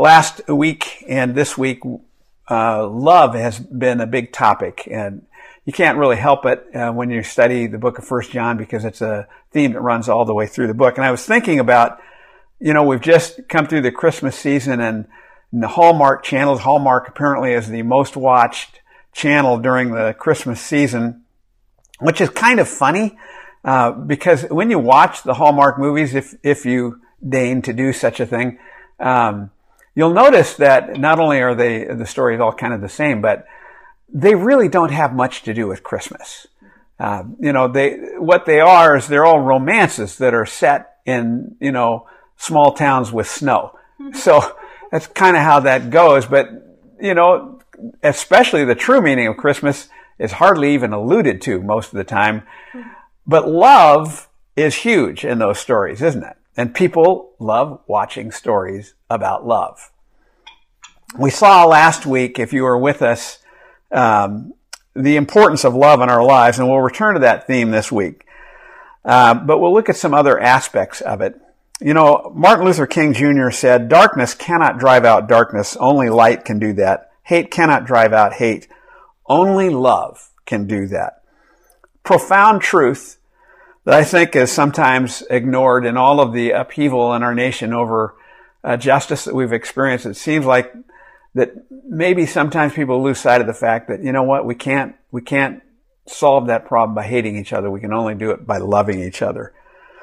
Last week and this week, love has been a big topic, and you can't really help it when you study the book of 1 John because it's a theme that runs all the way through the book. And I was thinking about, we've just come through the Christmas season, and the Hallmark channels, Hallmark apparently is the most watched channel during the Christmas season, which is kind of funny because when you watch the Hallmark movies, if you deign to do such a thing, you'll notice that not only are the stories all kind of the same, but they really don't have much to do with Christmas. What they are is they're all romances that are set in, small towns with snow. So that's kind of how that goes. But, especially the true meaning of Christmas is hardly even alluded to most of the time. But love is huge in those stories, isn't it? And people love watching stories about love. We saw last week, if you were with us, the importance of love in our lives, and we'll return to that theme this week. But we'll look at some other aspects of it. Martin Luther King Jr. said, "Darkness cannot drive out darkness. Only light can do that. Hate cannot drive out hate. Only love can do that." Profound truth that I think is sometimes ignored in all of the upheaval in our nation over justice that we've experienced. It seems like that maybe sometimes people lose sight of the fact that, we can't solve that problem by hating each other. We can only do it by loving each other.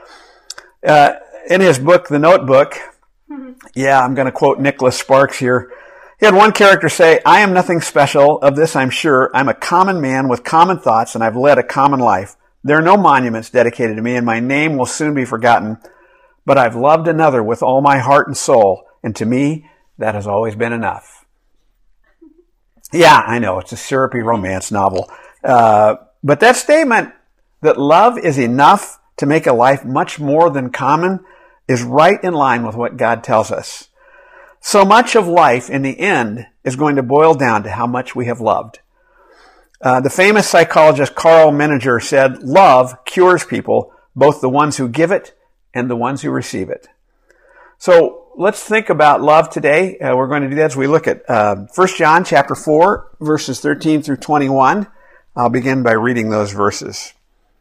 In his book, The Notebook, I'm going to quote Nicholas Sparks here. He had one character say, "I am nothing special, of this I'm sure. I'm a common man with common thoughts, and I've led a common life. There are no monuments dedicated to me, and my name will soon be forgotten. But I've loved another with all my heart and soul, and to me, that has always been enough." Yeah, I know, it's a syrupy romance novel. But that statement that love is enough to make a life much more than common is right in line with what God tells us. So much of life in the end is going to boil down to how much we have loved. The famous psychologist Carl Menninger said, "Love cures people, both the ones who give it and the ones who receive it." So let's think about love today. We're going to do that as we look at 1 John chapter 4, verses 13 through 21. I'll begin by reading those verses.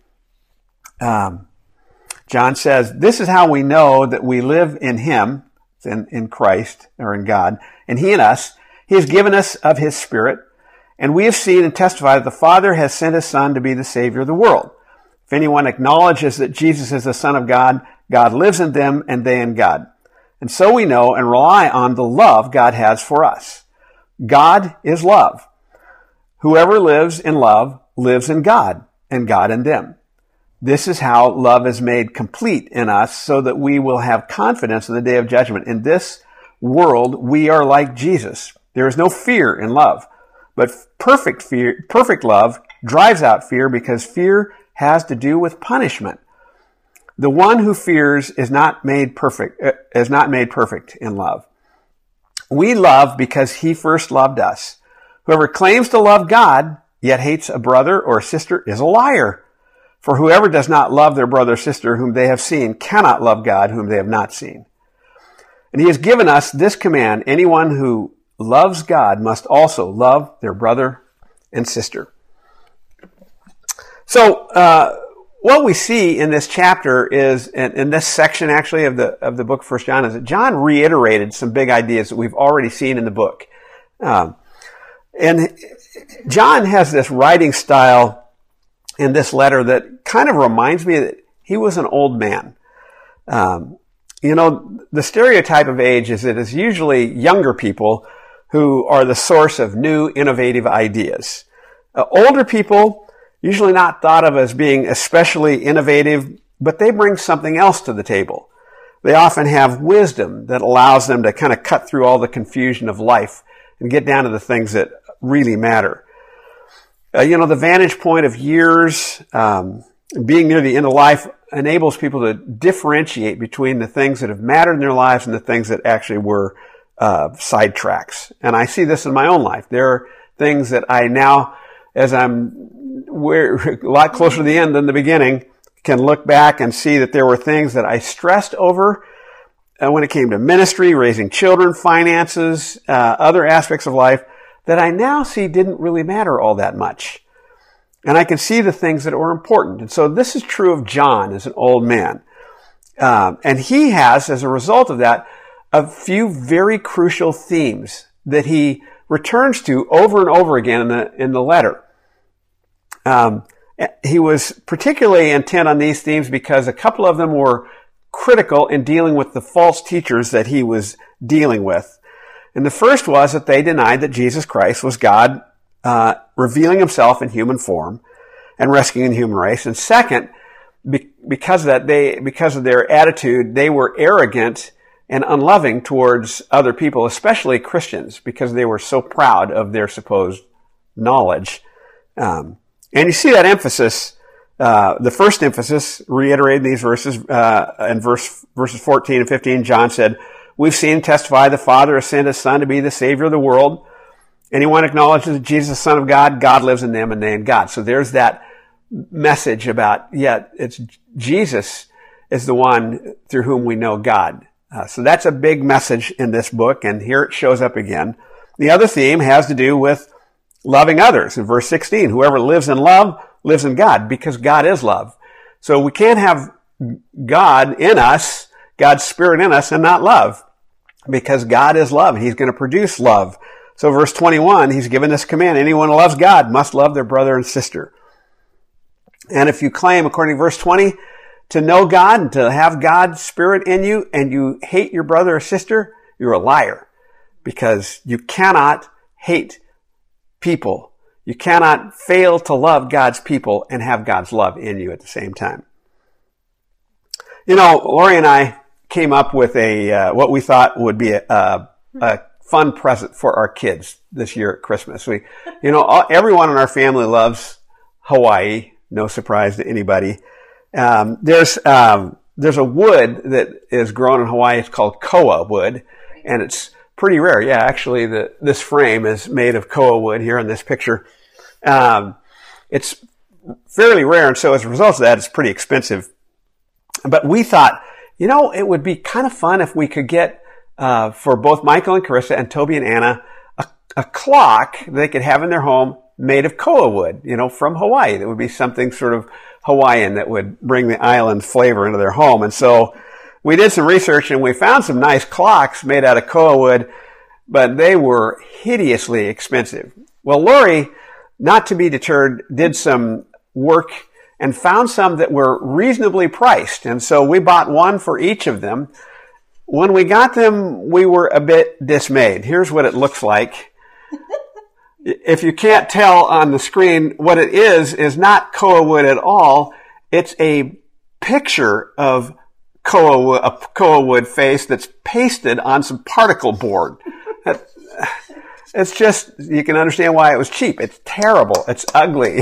John says, "This is how we know that we live in Him," in Christ, or in God, "and He in us. He has given us of His Spirit. And we have seen and testified that the Father has sent His Son to be the Savior of the world. If anyone acknowledges that Jesus is the Son of God, God lives in them and they in God. And so we know and rely on the love God has for us. God is love. Whoever lives in love lives in God, and God in them. This is how love is made complete in us, so that we will have confidence in the day of judgment. In this world, we are like Jesus. There is no fear in love. But perfect love drives out fear, because fear has to do with punishment. The one who fears is not made perfect in love. We love because He first loved us. Whoever claims to love God, yet hates a brother or a sister, is a liar. For whoever does not love their brother or sister whom they have seen cannot love God whom they have not seen. And He has given us this command: anyone who loves God must also love their brother and sister. So, what we see in this chapter is, in this section actually of the book of 1 John, is that John reiterated some big ideas that we've already seen in the book. And John has this writing style in this letter that kind of reminds me that he was an old man. The stereotype of age is that it's usually younger people who are the source of new, innovative ideas. Older people, usually not thought of as being especially innovative, but they bring something else to the table. They often have wisdom that allows them to kind of cut through all the confusion of life and get down to the things that really matter. The vantage point of years, being near the end of life, enables people to differentiate between the things that have mattered in their lives and the things that actually were sidetracks. And I see this in my own life. There are things that I now, as we're a lot closer to the end than the beginning, can look back and see that there were things that I stressed over when it came to ministry, raising children, finances, other aspects of life that I now see didn't really matter all that much. And I can see the things that were important. And so this is true of John as an old man. And he has, as a result of that, a few very crucial themes that he returns to over and over again in the letter. He was particularly intent on these themes because a couple of them were critical in dealing with the false teachers that he was dealing with. And the first was that they denied that Jesus Christ was God, revealing himself in human form and rescuing the human race. And second, because of that, because of their attitude, they were arrogant and unloving towards other people, especially Christians, because they were so proud of their supposed knowledge. And you see that emphasis, the first emphasis reiterated in these verses, in verses 14 and 15, John said, "We've seen and testify the Father has sent his Son to be the Savior of the world. Anyone acknowledges that Jesus is the Son of God, God lives in them and they in God." So there's that message about, it's Jesus is the one through whom we know God. So that's a big message in this book, and here it shows up again. The other theme has to do with loving others. In verse 16, whoever lives in love lives in God, because God is love. So we can't have God in us, God's Spirit in us, and not love, because God is love, and he's going to produce love. So verse 21, he's given this command, anyone who loves God must love their brother and sister. And if you claim, according to verse 20, to know God and to have God's Spirit in you, and you hate your brother or sister, you're a liar, because you cannot hate people. You cannot fail to love God's people and have God's love in you at the same time. You know, Lori and I came up with what we thought would be a fun present for our kids this year at Christmas. Everyone in our family loves Hawaii. No surprise to anybody. There's a wood that is grown in Hawaii. It's called koa wood, and it's pretty rare. Yeah, actually, this frame is made of koa wood here in this picture. It's fairly rare, and so as a result of that, it's pretty expensive. But we thought, it would be kind of fun if we could get, for both Michael and Carissa and Toby and Anna, a clock they could have in their home made of koa wood, from Hawaii. That would be something sort of Hawaiian that would bring the island flavor into their home. And so we did some research and we found some nice clocks made out of koa wood, but they were hideously expensive. Well, Lori, not to be deterred, did some work and found some that were reasonably priced. And so we bought one for each of them. When we got them, we were a bit dismayed. Here's what it looks like. If you can't tell on the screen, what it is not koa wood at all. It's a picture of a koa wood face that's pasted on some particle board. It's just, you can understand why it was cheap. It's terrible. It's ugly.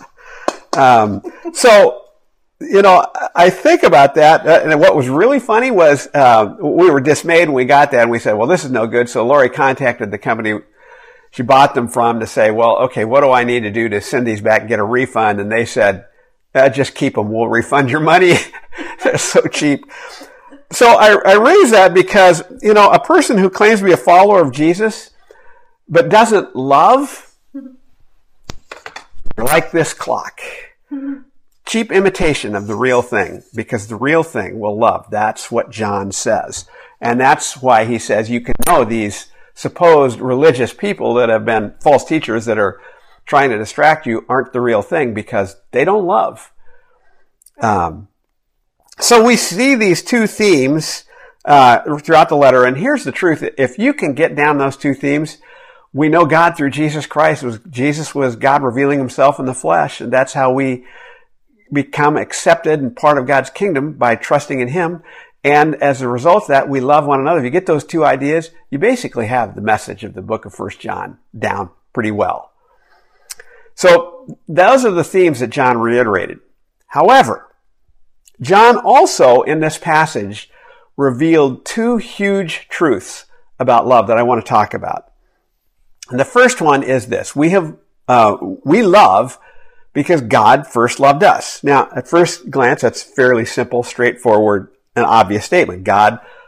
I think about that, and what was really funny was we were dismayed when we got that, and we said, well, this is no good. So Lori contacted the company she bought them from to say, well, okay, what do I need to do to send these back and get a refund? And they said, just keep them. We'll refund your money. They're so cheap. So I raise that because, a person who claims to be a follower of Jesus but doesn't love, like this clock. Cheap imitation of the real thing, because the real thing will love. That's what John says. And that's why he says you can know these supposed religious people that have been false teachers that are trying to distract you aren't the real thing, because they don't love. So we see these two themes throughout the letter, and here's the truth. If you can get down those two themes, we know God through Jesus Christ. Jesus was God revealing himself in the flesh, and that's how we become accepted and part of God's kingdom, by trusting in him. And as a result of that, we love one another. If you get those two ideas, you basically have the message of the book of 1 John down pretty well. So those are the themes that John reiterated. However, John also in this passage revealed two huge truths about love that I want to talk about. And the first one is this: we love because God first loved us. Now, at first glance, that's fairly simple, straightforward, an obvious statement. God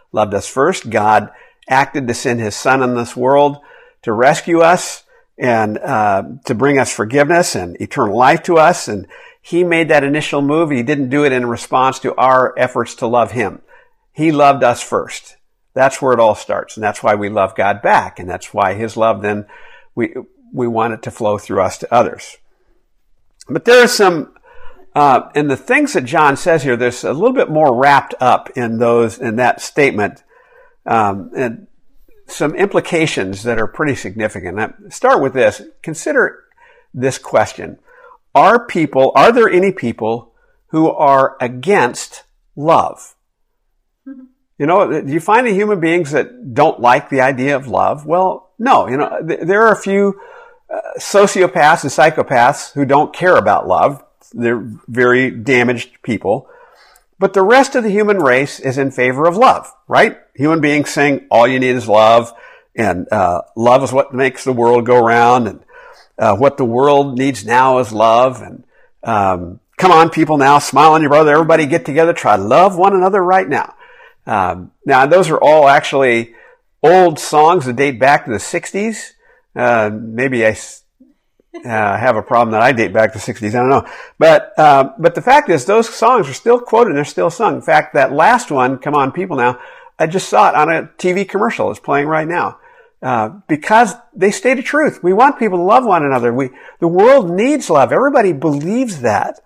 loved us first. God acted to send his son in this world to rescue us and to bring us forgiveness and eternal life to us. And he made that initial move. He didn't do it in response to our efforts to love him. He loved us first. That's where it all starts. And that's why we love God back. And that's why his love then, we want it to flow through us to others. But there are some, in the things that John says here, there's a little bit more wrapped up in that statement, and some implications that are pretty significant. Now, start with this. Consider this question. Are there any people who are against love? You know, do you find any human beings that don't like the idea of love? Well, no. You know, there are a few sociopaths and psychopaths who don't care about love. They're very damaged people. But the rest of the human race is in favor of love, right? Human beings saying all you need is love, and love is what makes the world go round, and what the world needs now is love. And come on, people, now smile on your brother. Everybody get together, try to love one another right now. Now, those are all actually old songs that date back to the 60s. Maybe I have a problem that I date back to the 60s. I don't know. But the fact is, those songs are still quoted and they're still sung. In fact, that last one, Come On People Now, I just saw it on a TV commercial. It's playing right now. Because they state a truth. We want people to love one another. The world needs love. Everybody believes that.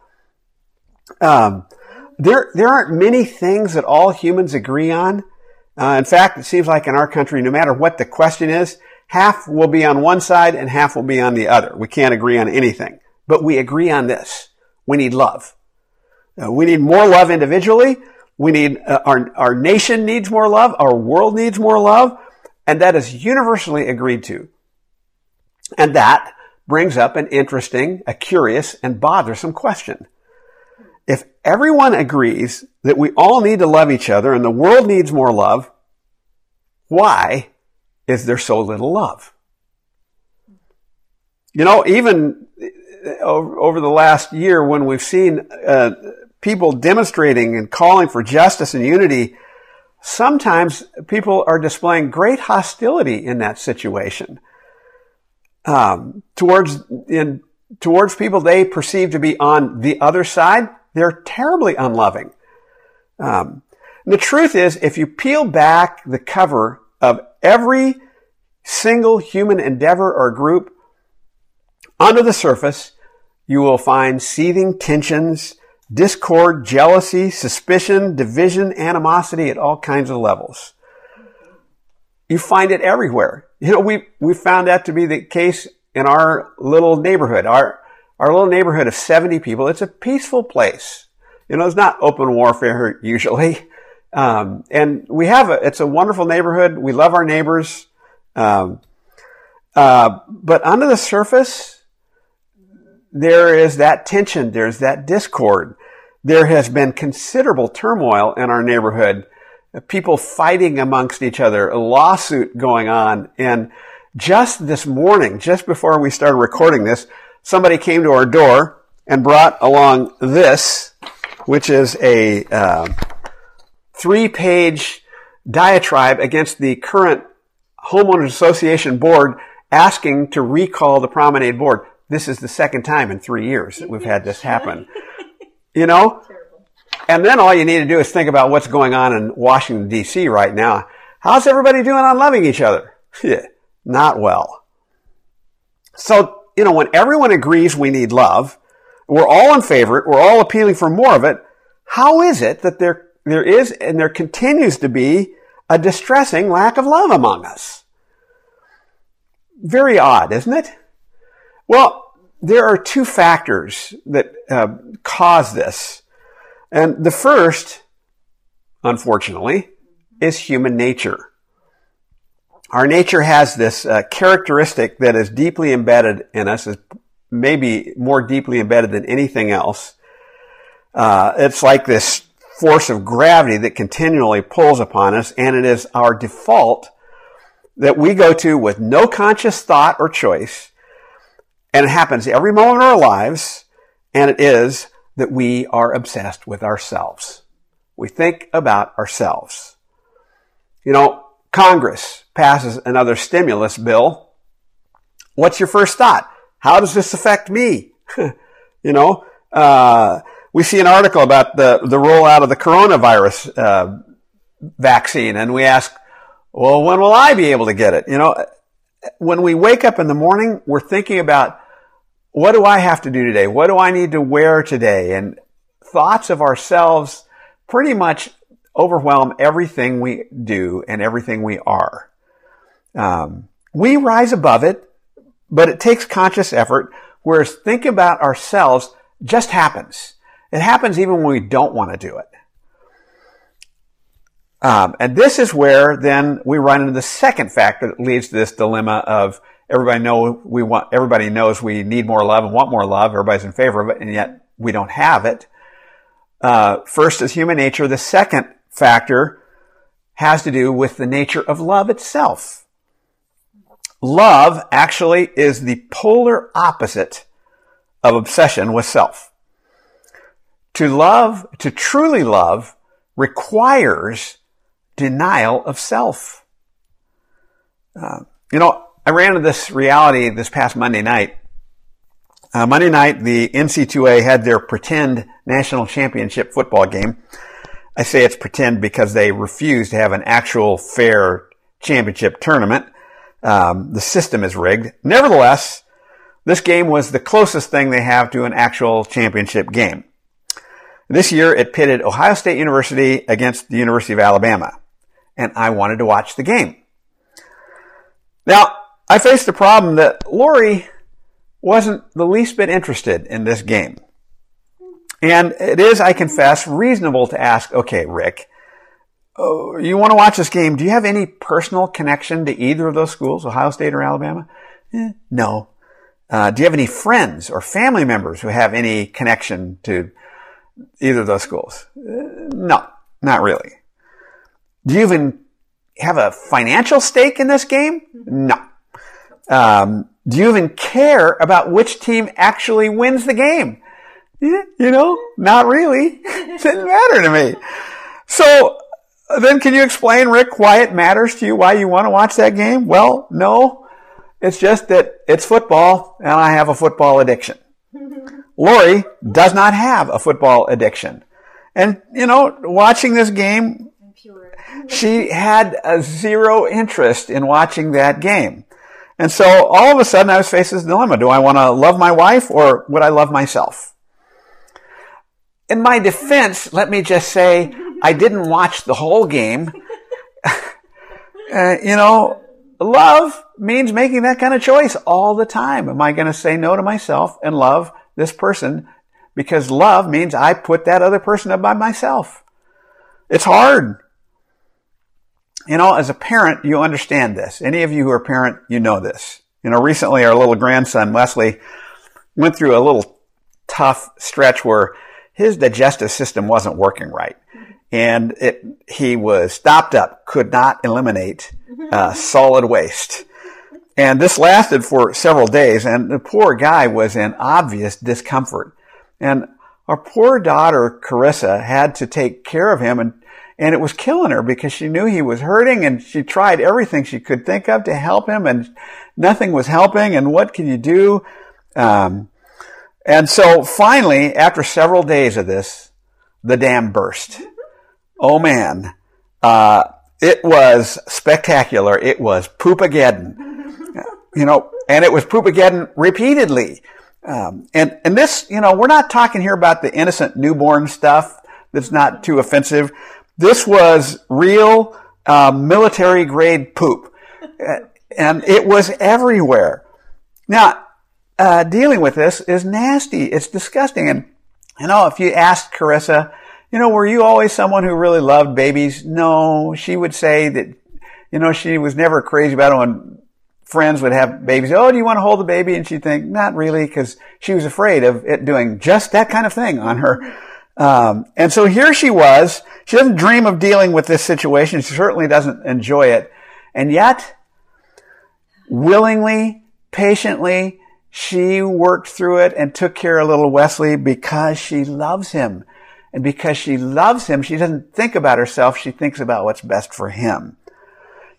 There aren't many things that all humans agree on. In fact, it seems like in our country, no matter what the question is, half will be on one side and half will be on the other. We can't agree on anything. But we agree on this. We need love. We need more love individually. We need, our nation needs more love. Our world needs more love. And that is universally agreed to. And that brings up an interesting, a curious, and bothersome question. If everyone agrees that we all need to love each other and the world needs more love, why is there so little love? You know, even over the last year when we've seen people demonstrating and calling for justice and unity, sometimes people are displaying great hostility in that situation towards people they perceive to be on the other side. They're terribly unloving. The truth is, if you peel back the cover of every single human endeavor or group, under the surface, you will find seething tensions, discord, jealousy, suspicion, division, animosity at all kinds of levels. You find it everywhere. You know, we found that to be the case in our little neighborhood. Our little neighborhood of 70 people, it's a peaceful place. You know, it's not open warfare usually. And it's a wonderful neighborhood. We love our neighbors. But under the surface, there is that tension. There's that discord. There has been considerable turmoil in our neighborhood. People fighting amongst each other, a lawsuit going on. And just this morning, just before we started recording this, somebody came to our door and brought along this, which is a 3-page diatribe against the current homeowners association board asking to recall the Promenade board. This is the second time in 3 years that we've had this happen. You know? And then all you need to do is think about what's going on in Washington, D.C. right now. How's everybody doing on loving each other? Not well. So, you know, when everyone agrees we need love, we're all in favor of it, we're all appealing for more of it, how is it that there is and there continues to be a distressing lack of love among us? Very odd, isn't it? Well, there are two factors that cause this. And the first, unfortunately, is human nature. Our nature has this characteristic that is deeply embedded in us, is maybe more deeply embedded than anything else. It's like this force of gravity that continually pulls upon us, and it is our default that we go to with no conscious thought or choice, and it happens every moment of our lives, and it is that we are obsessed with ourselves. We think about ourselves. Congress passes another stimulus bill. What's your first thought? How does this affect me? We see an article about the rollout of the coronavirus vaccine, and we ask, well, when will I be able to get it? When we wake up in the morning, we're thinking about, what do I have to do today? What do I need to wear today? And thoughts of ourselves pretty much overwhelm everything we do and everything we are. We rise above it, but it takes conscious effort, whereas thinking about ourselves just happens. It happens even when we don't want to do it. And this is where then we run into the second factor that leads to this dilemma of everybody knows we need more love and want more love. Everybody's in favor of it, and yet we don't have it. First is human nature. The second factor has to do with the nature of love itself. Love actually is the polar opposite of obsession with self. To truly love, requires denial of self. I ran into this reality this past Monday night. Monday night, the NC2A had their pretend national championship football game. I say it's pretend because they refused to have an actual fair championship tournament. The system is rigged. Nevertheless, this game was the closest thing they have to an actual championship game. This year, it pitted Ohio State University against the University of Alabama, and I wanted to watch the game. Now, I faced the problem that Lori wasn't the least bit interested in this game. And it is, I confess, reasonable to ask, okay, Rick, you want to watch this game, do you have any personal connection to either of those schools, Ohio State or Alabama? No. Do you have any friends or family members who have any connection to either of those schools? No, not really. Do you even have a financial stake in this game? No. Do you even care about which team actually wins the game? Not really. It didn't matter to me. So then can you explain, Rick, why it matters to you, why you want to watch that game? Well, no. It's just that it's football and I have a football addiction. Lori does not have a football addiction. And, watching this game, she had zero interest in watching that game. And so all of a sudden I was faced with this dilemma. Do I want to love my wife or would I love myself? In my defense, let me just say I didn't watch the whole game. Love means making that kind of choice all the time. Am I going to say no to myself and love this person? Because love means I put that other person above myself. It's hard. As a parent, you understand this. Any of you who are a parent, you know this. Recently our little grandson, Wesley, went through a little tough stretch where his digestive system wasn't working right. And he was stopped up, could not eliminate solid waste. And this lasted for several days, and the poor guy was in obvious discomfort. And our poor daughter, Carissa, had to take care of him, and it was killing her because she knew he was hurting, and she tried everything she could think of to help him, and nothing was helping, and what can you do? And so finally, after several days of this, the dam burst. Oh man. It was spectacular. It was Poopageddon. And it was Poopageddon repeatedly. And this, we're not talking here about the innocent newborn stuff that's not too offensive. This was real, military grade poop. And it was everywhere. Now, dealing with this is nasty. It's disgusting. And, if you asked Carissa, were you always someone who really loved babies? No, she would say that, she was never crazy about it when friends would have babies. Oh, do you want to hold the baby? And she'd think, not really, because she was afraid of it doing just that kind of thing on her. And so here she was. She doesn't dream of dealing with this situation. She certainly doesn't enjoy it. And yet, willingly, patiently, she worked through it and took care of little Wesley because she loves him. And because she loves him, she doesn't think about herself. She thinks about what's best for him.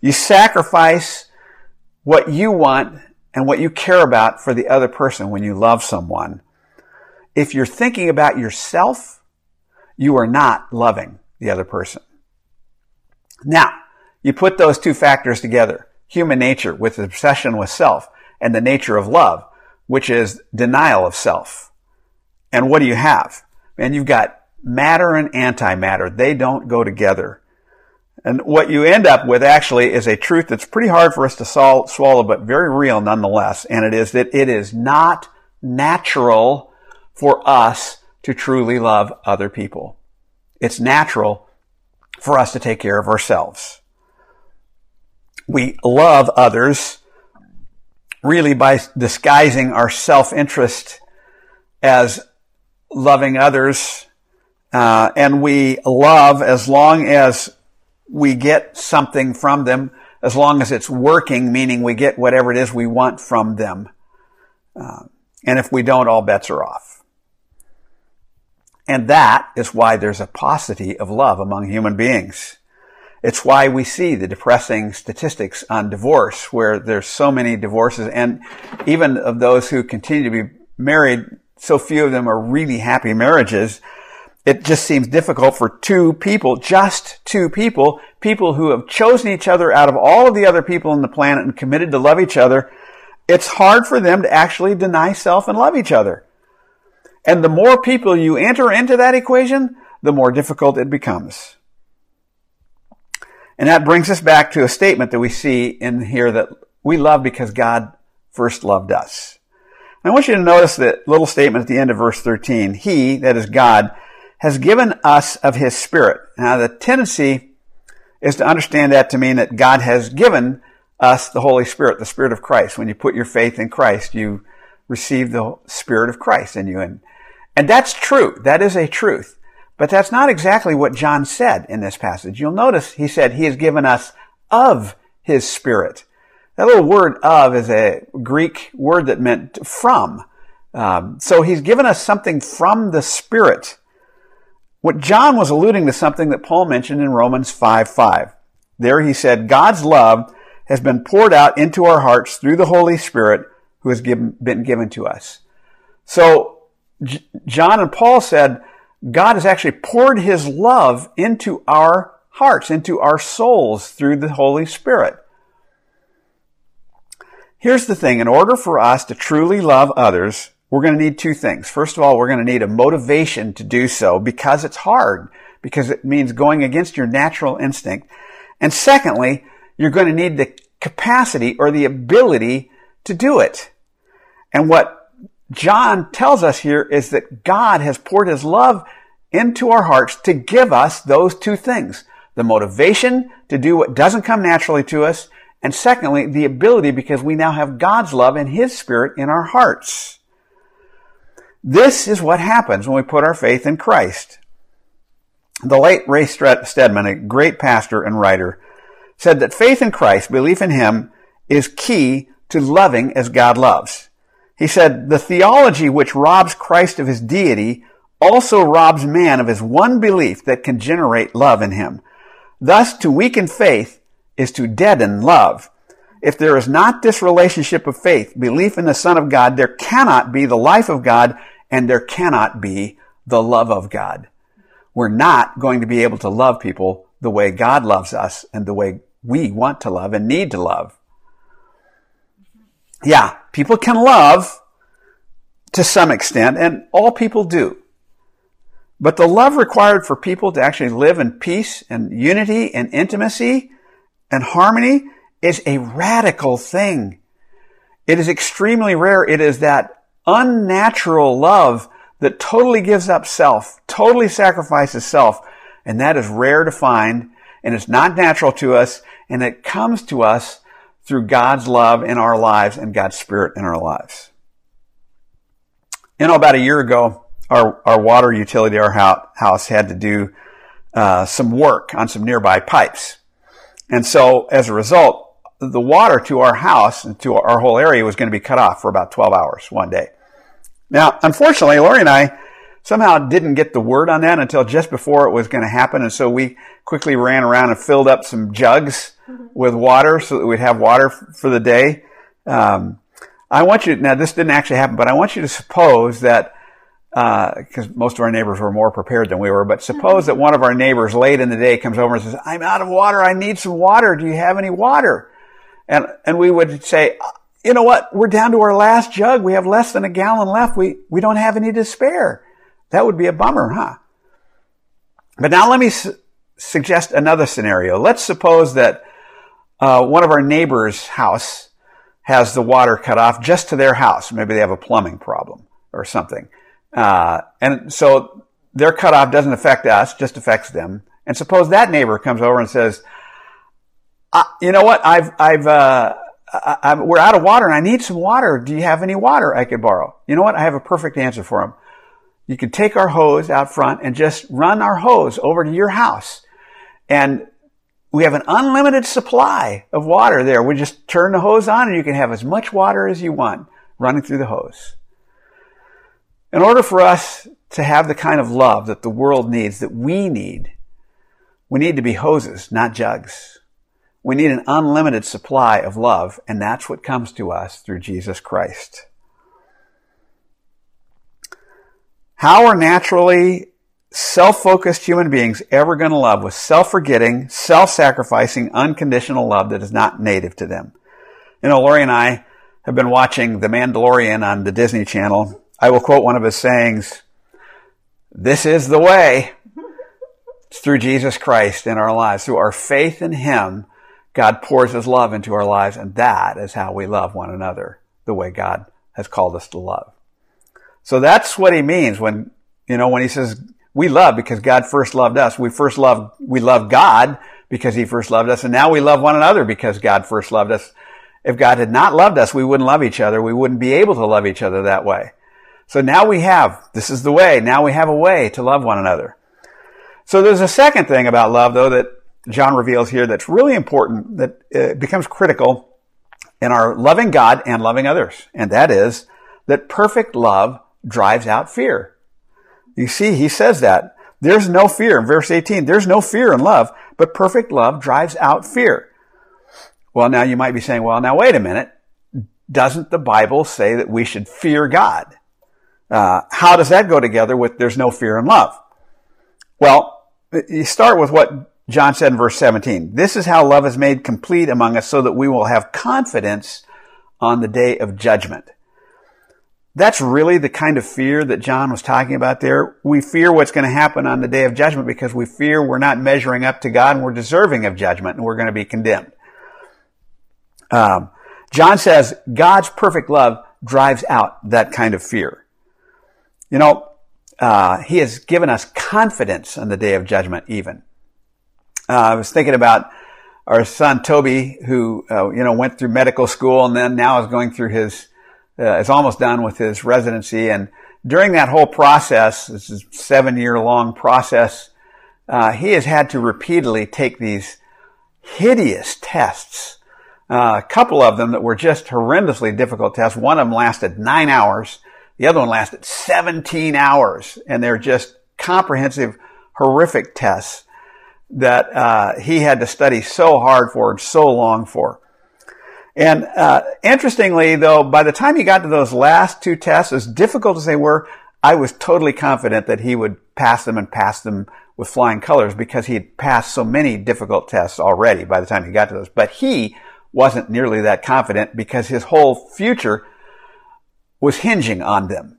You sacrifice what you want and what you care about for the other person when you love someone. If you're thinking about yourself, you are not loving the other person. Now, you put those two factors together, human nature with the obsession with self and the nature of love, which is denial of self. And what do you have? And you've got matter and antimatter. They don't go together. And what you end up with actually is a truth that's pretty hard for us to swallow, but very real nonetheless. And it is that it is not natural for us to truly love other people. It's natural for us to take care of ourselves. We love others really by disguising our self-interest as loving others. And we love as long as we get something from them, as long as it's working, meaning we get whatever it is we want from them. And if we don't, all bets are off. And that is why there's a paucity of love among human beings. It's why we see the depressing statistics on divorce, where there's so many divorces, and even of those who continue to be married, so few of them are really happy marriages. It just seems difficult for just two people who have chosen each other out of all of the other people on the planet and committed to love each other. It's hard for them to actually deny self and love each other. And the more people you enter into that equation, the more difficult it becomes. And that brings us back to a statement that we see in here that we love because God first loved us. And I want you to notice that little statement at the end of verse 13. He, that is God, has given us of His Spirit. Now, the tendency is to understand that to mean that God has given us the Holy Spirit, the Spirit of Christ. When you put your faith in Christ, you receive the Spirit of Christ in you. And that's true. That is a truth. But that's not exactly what John said in this passage. You'll notice he said He has given us of His Spirit. That little word of is a Greek word that meant from. So He's given us something from the Spirit. What John was alluding to something that Paul mentioned in Romans 5:5. There he said, God's love has been poured out into our hearts through the Holy Spirit who has been given to us. So John and Paul said, God has actually poured His love into our hearts, into our souls through the Holy Spirit. Here's the thing. In order for us to truly love others, we're going to need two things. First of all, we're going to need a motivation to do so because it's hard, because it means going against your natural instinct. And secondly, you're going to need the capacity or the ability to do it. And what John tells us here is that God has poured His love into our hearts to give us those two things. The motivation to do what doesn't come naturally to us, and secondly, the ability because we now have God's love and His Spirit in our hearts. This is what happens when we put our faith in Christ. The late Ray Stedman, a great pastor and writer, said that faith in Christ, belief in Him, is key to loving as God loves. He said, the theology which robs Christ of His deity also robs man of his one belief that can generate love in him. Thus, to weaken faith is to deaden love. If there is not this relationship of faith, belief in the Son of God, there cannot be the life of God, and there cannot be the love of God. We're not going to be able to love people the way God loves us and the way we want to love and need to love. Yeah, people can love to some extent, and all people do. But the love required for people to actually live in peace and unity and intimacy and harmony is a radical thing. It is extremely rare. It is that unnatural love that totally gives up self, totally sacrifices self, and that is rare to find, and it's not natural to us, and it comes to us through God's love in our lives and God's Spirit in our lives. You know, about a year ago, our water utility, our house had to do some work on some nearby pipes. And so, as a result, the water to our house and to our whole area was going to be cut off for about 12 hours one day. Now, unfortunately, Lori and I somehow didn't get the word on that until just before it was going to happen. And so we quickly ran around and filled up some jugs with water so that we'd have water for the day. I want you, now this didn't actually happen, but I want you to suppose that, because most of our neighbors were more prepared than we were, but suppose that one of our neighbors late in the day comes over and says, I'm out of water, I need some water, do you have any water? And we would say, you know what, we're down to our last jug, we have less than a gallon left, we don't have any to spare. That would be a bummer, huh? But now let me suggest another scenario. Let's suppose that one of our neighbor's house has the water cut off just to their house. Maybe they have a plumbing problem or something. And so their cutoff doesn't affect us, just affects them. And suppose that neighbor comes over and says, you know what, we're out of water and I need some water. Do you have any water I could borrow? You know what? I have a perfect answer for him. You can take our hose out front and just run our hose over to your house. And we have an unlimited supply of water there. We just turn the hose on and you can have as much water as you want running through the hose. In order for us to have the kind of love that the world needs, that we need to be hoses, not jugs. We need an unlimited supply of love, and that's what comes to us through Jesus Christ. How are naturally self-focused human beings ever going to love with self-forgetting, self-sacrificing, unconditional love that is not native to them? You know, Lori and I have been watching The Mandalorian on the Disney Channel. I will quote one of his sayings, "This is the way." It's through Jesus Christ in our lives. Through our faith in Him, God pours His love into our lives, and that is how we love one another, the way God has called us to love. So that's what He means when He says, we love because God first loved us. We love God because He first loved us. And now we love one another because God first loved us. If God had not loved us, we wouldn't love each other. We wouldn't be able to love each other that way. So now this is the way. Now we have a way to love one another. So there's a second thing about love, though, that John reveals here that's really important, that becomes critical in our loving God and loving others. And that is that perfect love drives out fear. You see, he says that. There's no fear. In verse 18, there's no fear in love, but perfect love drives out fear. Well, now you might be saying, well, now wait a minute. Doesn't the Bible say that we should fear God? How does that go together with there's no fear in love? Well, you start with what John said in verse 17. This is how love is made complete among us so that we will have confidence on the day of judgment. That's really the kind of fear that John was talking about there. We fear what's going to happen on the day of judgment because we fear we're not measuring up to God and we're deserving of judgment and we're going to be condemned. John says God's perfect love drives out that kind of fear. You know, He has given us confidence on the day of judgment even. I was thinking about our son Toby, who, went through medical school and then now is going through is almost done with his residency. And during that whole process, this is a 7-year-long process, he has had to repeatedly take these hideous tests. A couple of them that were just horrendously difficult tests. One of them lasted 9 hours. The other one lasted 17 hours. And they're just comprehensive, horrific tests that he had to study so hard for and so long for. And interestingly, though, by the time he got to those last 2 tests, as difficult as they were, I was totally confident that he would pass them and pass them with flying colors because he had passed so many difficult tests already by the time he got to those. But he wasn't nearly that confident because his whole future was hinging on them.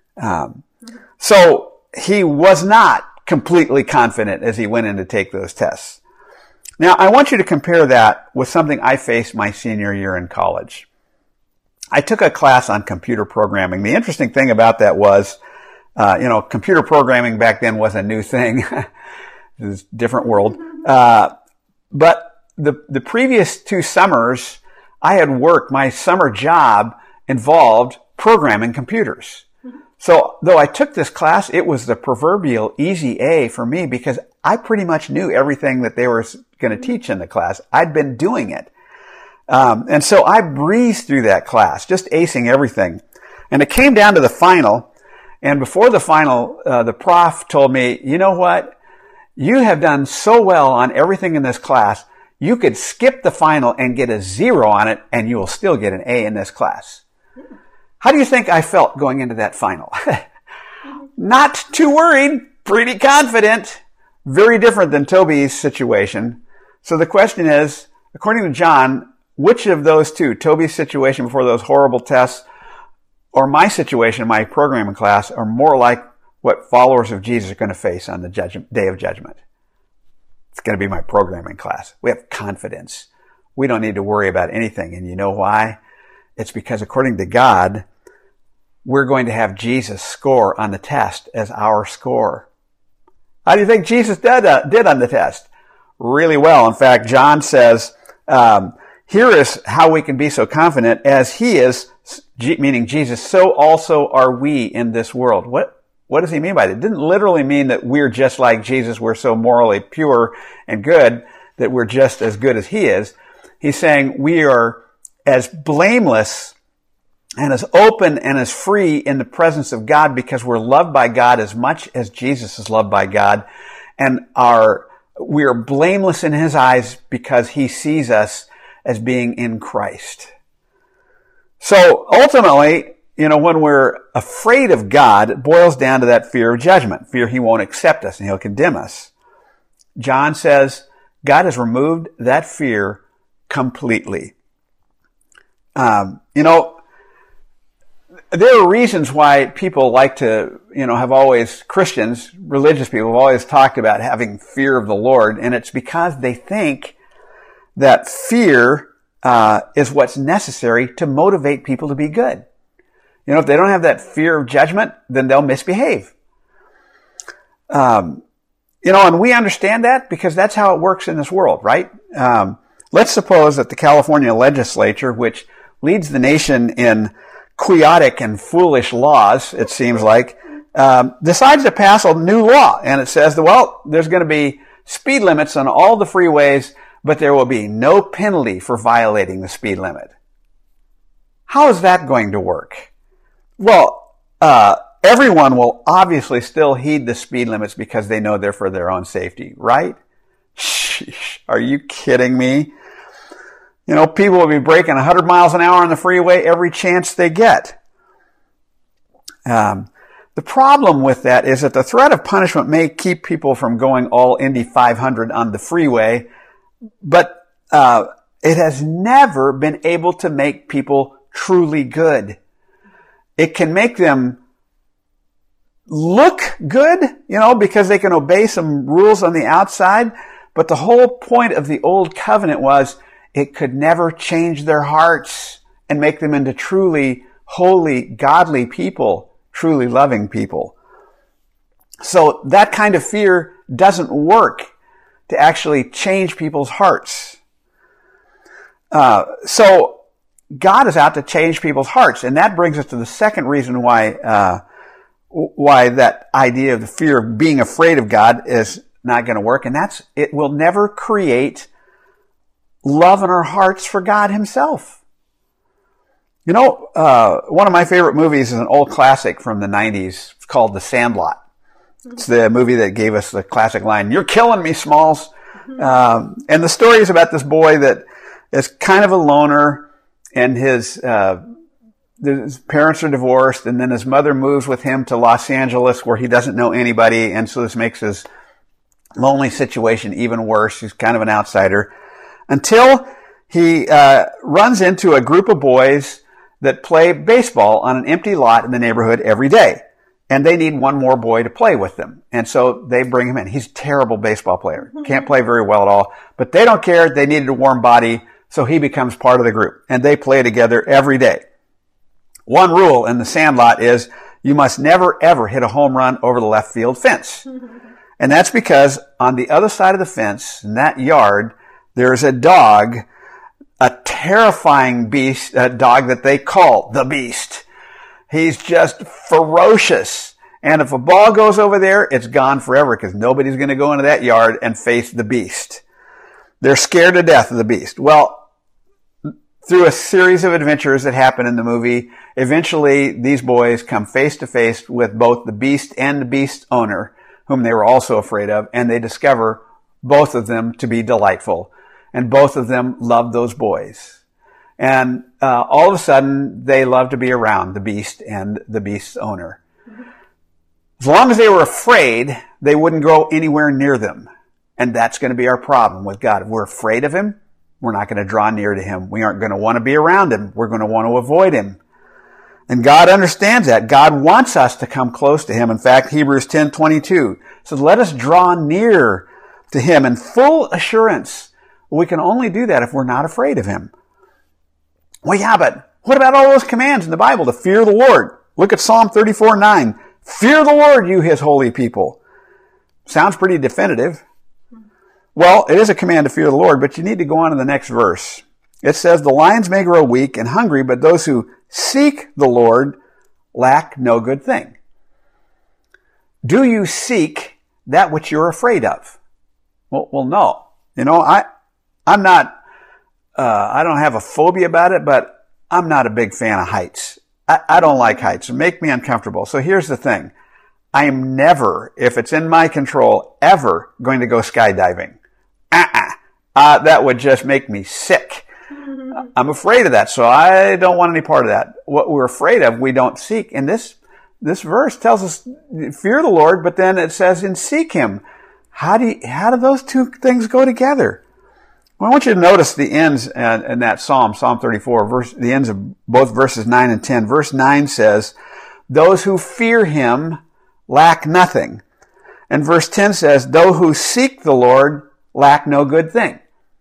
So he was not completely confident as he went in to take those tests. Now, I want you to compare that with something I faced my senior year in college. I took a class on computer programming. The interesting thing about that was, computer programming back then was a new thing. It was a different world. But the previous 2 summers, I had worked, my summer job involved programming computers. So though I took this class, it was the proverbial easy A for me because I pretty much knew everything that they were going to teach in the class. I'd been doing it. And so I breezed through that class, just acing everything. And it came down to the final. And before the final, the prof told me, you know what? You have done so well on everything in this class. You could skip the final and get a 0 on it, and you will still get an A in this class. How do you think I felt going into that final? Not too worried, pretty confident. Very different than Toby's situation. So the question is, according to John, which of those two, Toby's situation before those horrible tests or my situation in my programming class, are more like what followers of Jesus are going to face on the day of judgment? It's going to be my programming class. We have confidence. We don't need to worry about anything. And you know why? It's because according to God, we're going to have Jesus' score on the test as our score. How do you think Jesus did on the test? Really well. In fact, John says, here is how we can be so confident. As he is, meaning Jesus, so also are we in this world. What does he mean by that? It didn't literally mean that we're just like Jesus. We're so morally pure and good that we're just as good as he is. He's saying we are as blameless and as open and as free in the presence of God because we're loved by God as much as Jesus is loved by God. And we are blameless in his eyes because he sees us as being in Christ. So ultimately, when we're afraid of God, it boils down to that fear of judgment, fear he won't accept us and he'll condemn us. John says God has removed that fear completely. There are reasons why people like to, have always, Christians, religious people have always talked about having fear of the Lord, and it's because they think that fear is what's necessary to motivate people to be good. If they don't have that fear of judgment, then they'll misbehave. And we understand that because that's how it works in this world, right? Let's suppose that the California legislature, which leads the nation in quixotic and foolish laws, it seems like, decides to pass a new law. And it says, there's going to be speed limits on all the freeways, but there will be no penalty for violating the speed limit. How is that going to work? Well, everyone will obviously still heed the speed limits because they know they're for their own safety, right? Sheesh, are you kidding me? People will be breaking 100 miles an hour on the freeway every chance they get. The problem with that is that the threat of punishment may keep people from going all Indy 500 on the freeway, but it has never been able to make people truly good. It can make them look good, because they can obey some rules on the outside, but the whole point of the old covenant was it could never change their hearts and make them into truly holy, godly people, truly loving people. So that kind of fear doesn't work to actually change people's hearts. So God is out to change people's hearts. And that brings us to the second reason why that idea of the fear of being afraid of God is not going to work. And that's, it will never create love in our hearts for God himself. One of my favorite movies is an old classic from the 90s. It's called The Sandlot. It's the movie that gave us the classic line, "You're killing me, Smalls." And the story is about this boy that is kind of a loner, and his parents are divorced, and then his mother moves with him to Los Angeles where he doesn't know anybody, and so this makes his lonely situation even worse. He's kind of an outsider. Until he runs into a group of boys that play baseball on an empty lot in the neighborhood every day. And they need one more boy to play with them. And so they bring him in. He's a terrible baseball player. Can't play very well at all. But they don't care. They needed a warm body. So he becomes part of the group. And they play together every day. One rule in the Sandlot is you must never, ever hit a home run over the left field fence. And that's because on the other side of the fence, in that yard, there's a dog, a terrifying beast, a dog that they call the Beast. He's just ferocious. And if a ball goes over there, it's gone forever because nobody's going to go into that yard and face the Beast. They're scared to death of the Beast. Well, through a series of adventures that happen in the movie, eventually these boys come face to face with both the Beast and the Beast's owner, whom they were also afraid of, and they discover both of them to be delightful. and both of them loved those boys. And all of a sudden, they loved to be around the beast and the beast's owner. As long as they were afraid, they wouldn't go anywhere near them. And that's going to be our problem with God. If we're afraid of him, we're not going to draw near to him. We aren't going to want to be around him. We're going to want to avoid him. And God understands that. God wants us to come close to him. In fact, Hebrews 10:22 says, let us draw near to him in full assurance. We can only do that if we're not afraid of him. Well, yeah, but what about all those commands in the Bible to fear the Lord? Look at Psalm 34:9. Fear the Lord, you his holy people. Sounds pretty definitive. Well, it is a command to fear the Lord, but you need to go on to the next verse. It says, the lions may grow weak and hungry, but those who seek the Lord lack no good thing. Do you seek that which you're afraid of? Well, no. You know, I'm not, I don't have a phobia about it, but I'm not a big fan of heights. I don't like heights. They make me uncomfortable. So here's the thing. I am never, if it's in my control, ever going to go skydiving. That would just make me sick. I'm afraid of that, so I don't want any part of that. What we're afraid of, we don't seek. And this verse tells us, fear the Lord, but then it says, and seek him. How do those two things go together? Well, I want you to notice the ends in that Psalm 34, the ends of both verses 9 and 10. Verse 9 says, those who fear him lack nothing. And verse 10 says, those who seek the Lord lack no good thing.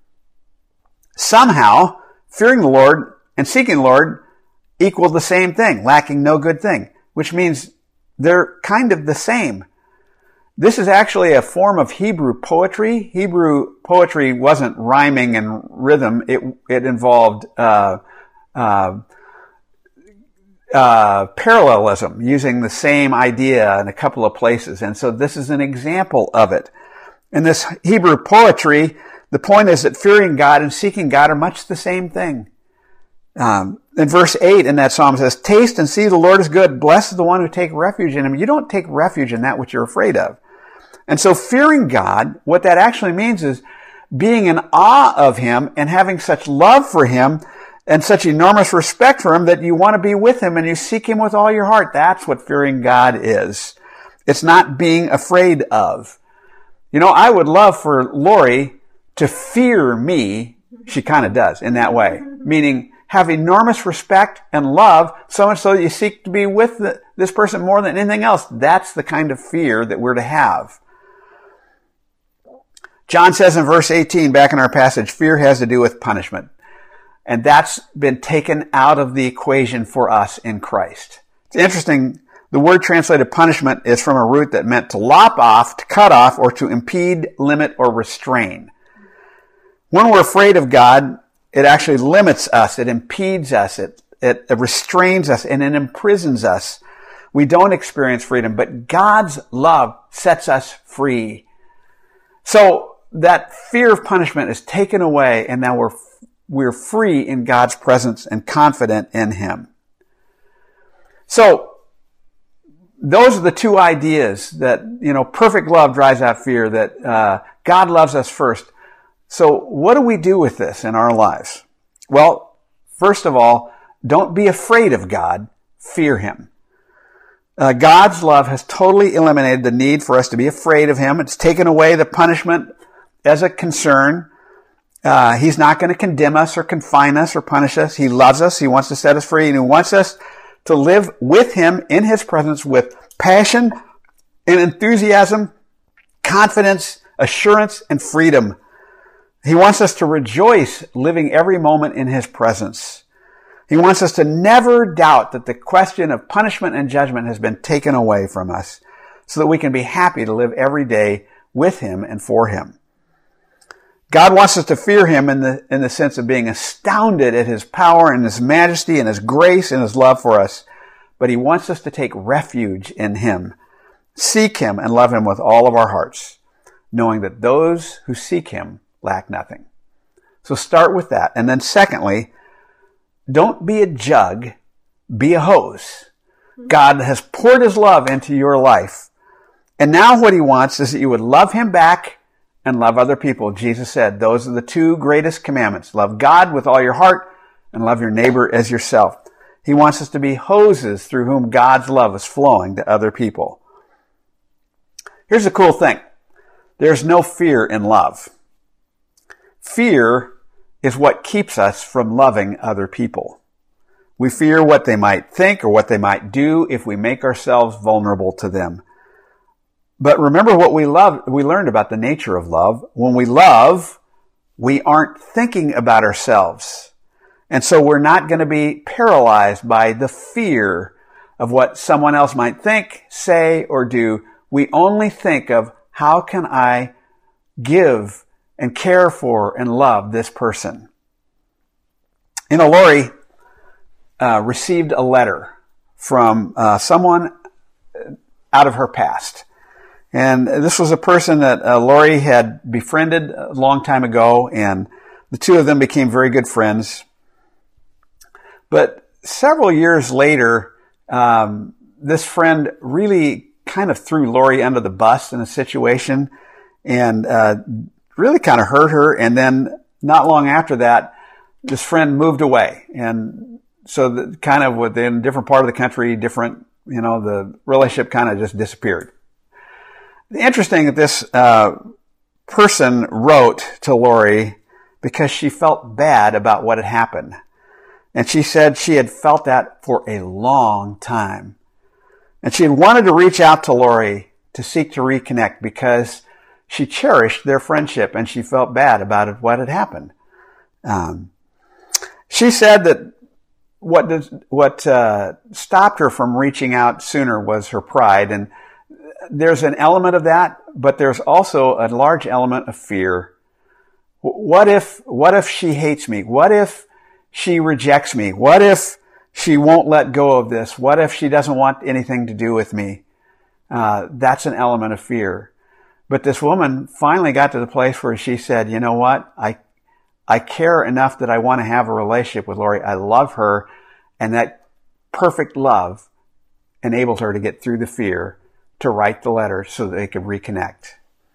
Somehow, fearing the Lord and seeking the Lord equal the same thing, lacking no good thing, which means they're kind of the same. This is actually a form of Hebrew poetry. Hebrew poetry wasn't rhyming and rhythm. It involved parallelism, using the same idea in a couple of places. And so this is an example of it. In this Hebrew poetry, the point is that fearing God and seeking God are much the same thing. In verse 8 in that psalm it says, taste and see the Lord is good. Blessed is the one who take refuge in him. You don't take refuge in that which you're afraid of. And so fearing God, what that actually means is being in awe of him and having such love for him and such enormous respect for him that you want to be with him and you seek him with all your heart. That's what fearing God is. It's not being afraid of. You know, I would love for Lori to fear me. She kind of does in that way, meaning have enormous respect and love, so much so that you seek to be with this person more than anything else. That's the kind of fear that we're to have. John says in verse 18, back in our passage, fear has to do with punishment. And that's been taken out of the equation for us in Christ. It's interesting. The word translated punishment is from a root that meant to lop off, to cut off, or to impede, limit, or restrain. When we're afraid of God, it actually limits us, it impedes us, it restrains us, and it imprisons us. We don't experience freedom, but God's love sets us free. So that fear of punishment is taken away, and now we're free in God's presence and confident in him. So those are the two ideas that, perfect love drives out fear, that God loves us first. So what do we do with this in our lives? Well, first of all, don't be afraid of God. Fear him. God's love has totally eliminated the need for us to be afraid of him. It's taken away the punishment as a concern. He's not going to condemn us or confine us or punish us. He loves us. He wants to set us free, and he wants us to live with him in his presence with passion and enthusiasm, confidence, assurance, and freedom. He wants us to rejoice living every moment in his presence. He wants us to never doubt that the question of punishment and judgment has been taken away from us so that we can be happy to live every day with him and for him. God wants us to fear him in the sense of being astounded at his power and his majesty and his grace and his love for us. But he wants us to take refuge in him, seek him, and love him with all of our hearts, knowing that those who seek him lack nothing. So start with that. And then secondly, don't be a jug, be a hose. God has poured his love into your life. And now what he wants is that you would love him back and love other people. Jesus said those are the two greatest commandments. Love God with all your heart and love your neighbor as yourself. He wants us to be hoses through whom God's love is flowing to other people. Here's the cool thing. There's no fear in love. Fear is what keeps us from loving other people. We fear what they might think or what they might do if we make ourselves vulnerable to them. But remember what we learned about the nature of love. When we love, we aren't thinking about ourselves. And so we're not going to be paralyzed by the fear of what someone else might think, say, or do. We only think of how can I give and care for and love this person. Lori received a letter from someone out of her past. And this was a person that Lori had befriended a long time ago, and the two of them became very good friends. But several years later, this friend really kind of threw Lori under the bus in a situation and really kind of hurt her. And then not long after that, this friend moved away. And so kind of within a different part of the country, the relationship kind of just disappeared. Interesting that this person wrote to Lori because she felt bad about what had happened. And she said she had felt that for a long time. And she had wanted to reach out to Lori to seek to reconnect because she cherished their friendship and she felt bad about what had happened. She said that what stopped her from reaching out sooner was her pride. And there's an element of that, but there's also a large element of fear. What if she hates me? What if she rejects me? What if she won't let go of this? What if she doesn't want anything to do with me? That's an element of fear. But this woman finally got to the place where she said, you know what? I care enough that I want to have a relationship with Lori. I love her. And that perfect love enabled her to get through the fear, to write the letter so that they could reconnect.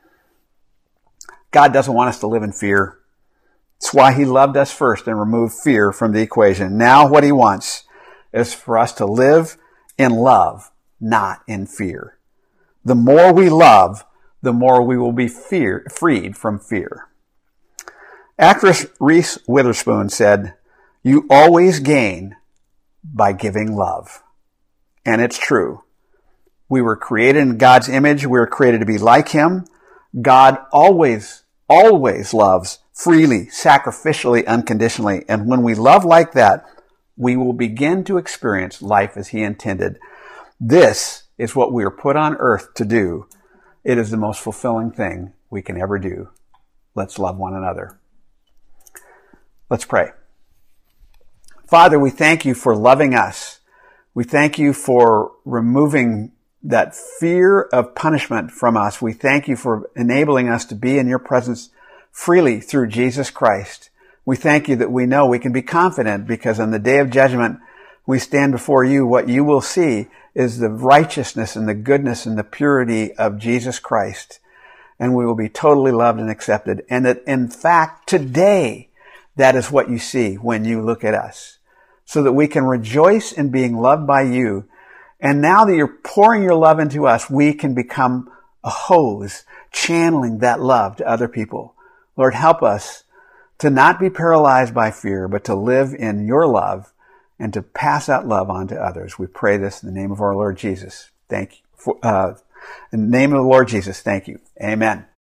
God doesn't want us to live in fear. It's why he loved us first and removed fear from the equation. Now what he wants is for us to live in love, not in fear. The more we love, the more we will be freed from fear. Actress Reese Witherspoon said, "You always gain by giving love." And it's true. We were created in God's image. We were created to be like him. God always loves freely, sacrificially, unconditionally. And when we love like that, we will begin to experience life as he intended. This is what we are put on earth to do. It is the most fulfilling thing we can ever do. Let's love one another. Let's pray. Father, we thank you for loving us. We thank you for removing that fear of punishment from us. We thank you for enabling us to be in your presence freely through Jesus Christ. We thank you that we know we can be confident because on the day of judgment, we stand before you. What you will see is the righteousness and the goodness and the purity of Jesus Christ. And we will be totally loved and accepted. And that in fact, today, that is what you see when you look at us. So that we can rejoice in being loved by you. And now that you're pouring your love into us, we can become a hose, channeling that love to other people. Lord, help us to not be paralyzed by fear, but to live in your love and to pass that love on to others. We pray this in the name of our Lord Jesus. Thank you. In the name of the Lord Jesus, thank you. Amen.